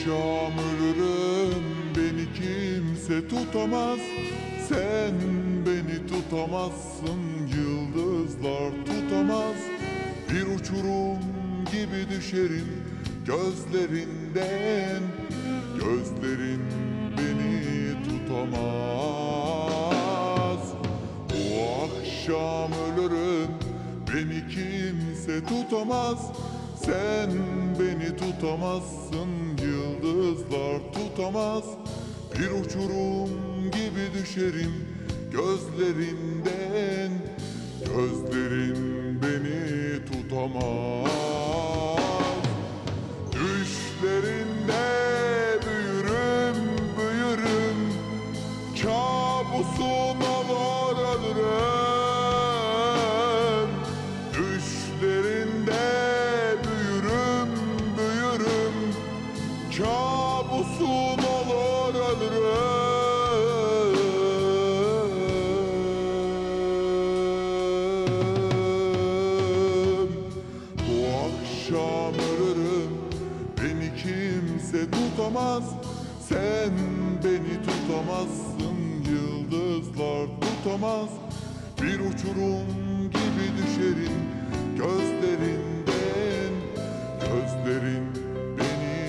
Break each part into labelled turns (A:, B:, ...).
A: akşam ölürüm, beni kimse tutamaz. Sen beni tutamazsın, yıldızlar tutamaz. Bir uçurum gibi düşerim gözlerinden. Gözlerin beni tutamaz. O akşam ölürüm, beni kimse tutamaz. Sen beni tutamazsın, yıldızlar tutamaz. Bir uçurum gibi düşerim gözlerinden. Gözlerin beni tutamaz. Düşlerinde büyürüm, büyürüm, kabusuna varalırım. Düşlerinde büyürüm, büyürüm, kabusuna varalırım. Bu akşam ölürüm, beni kimse tutamaz. Sen beni tutamazsın, yıldızlar tutamaz. Bir uçurum gibi düşerim gözlerinden. Gözlerin beni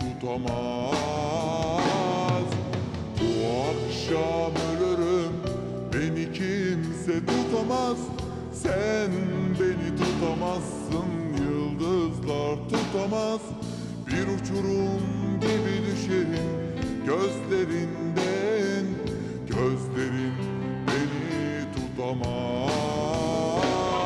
A: tutamaz. Bu akşam ölürüm, beni kimse tutamaz. Sen beni tutamazsın, yıldızlar tutamaz. Bir uçurum gibi düşerim gözlerinden. Gözlerin beni tutamaz.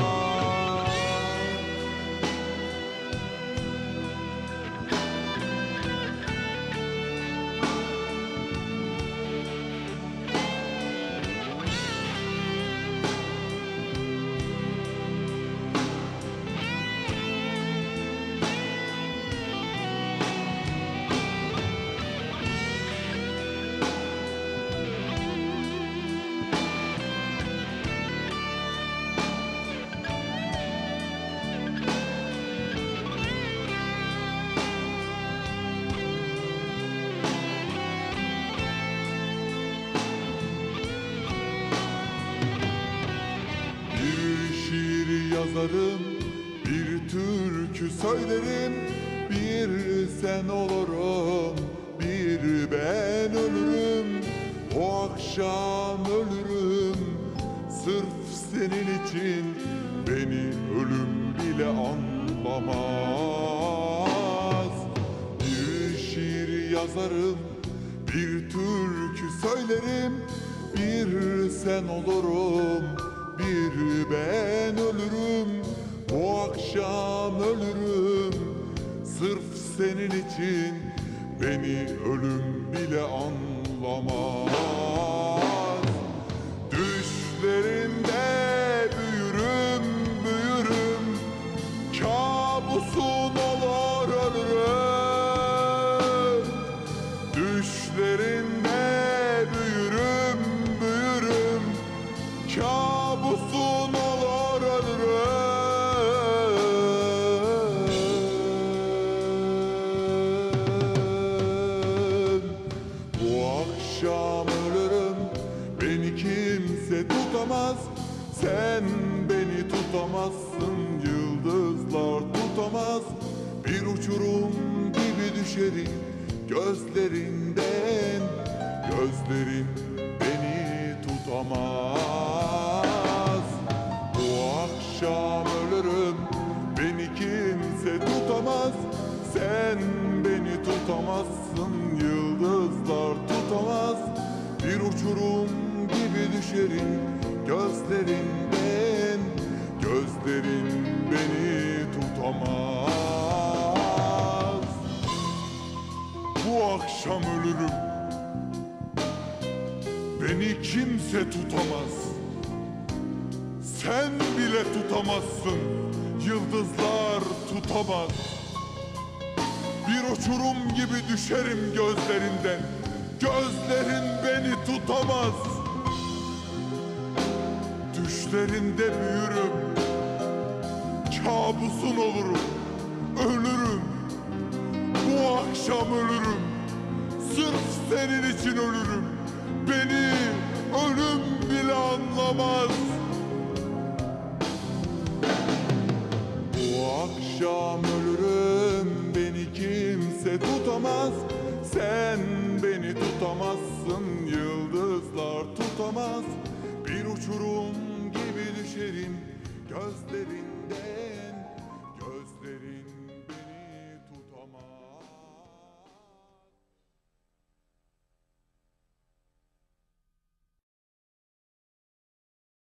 A: Yazarım, bir türkü söylerim. Bir sen olurum, bir ben ölürüm. O akşam ölürüm, sırf senin için. Beni ölüm bile anlamaz. Bir şiir yazarım, bir türkü söylerim. Bir sen olurum, bir ben ölürüm. Bu akşam ölürüm, sırf senin için. Beni ölüm bile anlamaz. Düşlerinde büyürüm, büyürüm, kabusuna varalırım. Düşlerinde büyürüm, büyürüm, kabusuna varalırım. Bu akşam ölürüm, beni kimse tutamaz. Sen beni tutamazsın, yıldızlar tutamaz. Bir uçurum gibi düşerim gözlerinden. Gözlerin beni tutamaz. Bu akşam ölürüm, beni kimse tutamaz. Sen beni tutamazsın, yıldızlar tutamaz. Bir uçurum gibi düşerim gözlerinden. Gözlerin beni tutamaz. Bu akşam ölürüm, beni kimse tutamaz. Sen bile tutamazsın, yıldızlar tutamaz. Bir uçurum gibi düşerim gözlerinden. Gözlerin beni tutamaz. Düşlerinde büyürüm, kabusun olurum, ölürüm. Bu bu akşam ölürüm. Sırf senin için ölürüm. Beni ölüm bile anlamaz. Bu akşam ölürüm, beni kimse tutamaz. Sen beni tutamazsın, yıldızlar tutamaz. Bir uçurum gibi düşerim gözlerinden.